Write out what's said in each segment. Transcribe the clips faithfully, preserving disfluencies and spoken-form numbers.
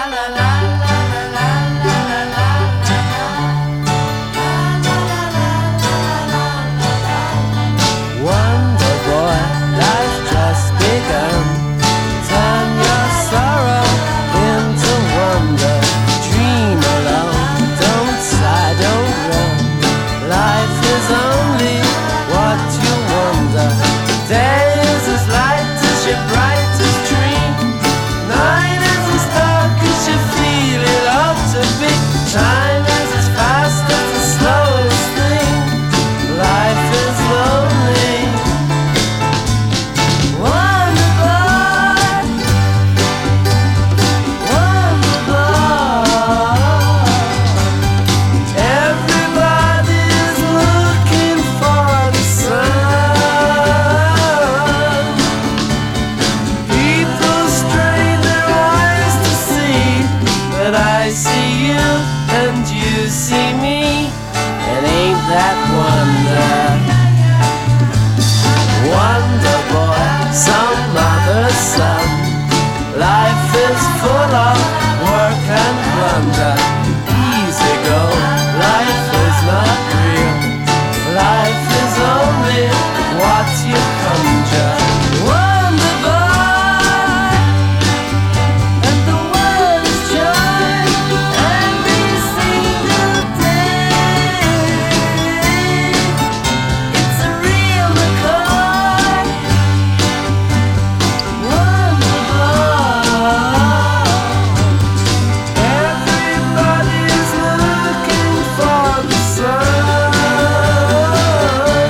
Wonder boy, life just begun. Turn your sorrow into wonder. Dream alone, don't sigh, don't run. Life is only what you wonder. Day is as light as your brightest dream. Night is as dark as you feel it ought to be. Time is as fast as the slowest thing. Life is lonely. Wonder boy, wonder boy. Everybody's looking for the sun. People strain their eyes to see, but I see you and you see me, and ain't that wonder? Wonder boy, some mother's son. Life is full of work and blunder. Easy go, life is not real. Life is only what you conjure. Wonder boy, and the world is joy every single day. It's a real McCoy. Wonder boy. Everybody's looking for the sun.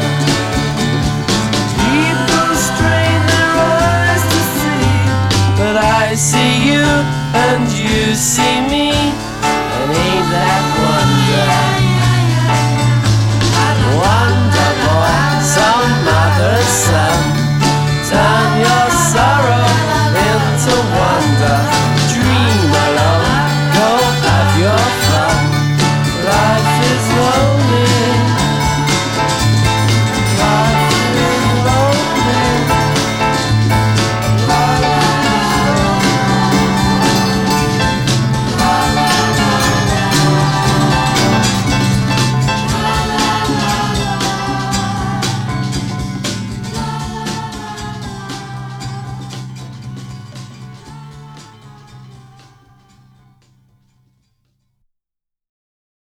People strain their eyes to see, but I see you and you see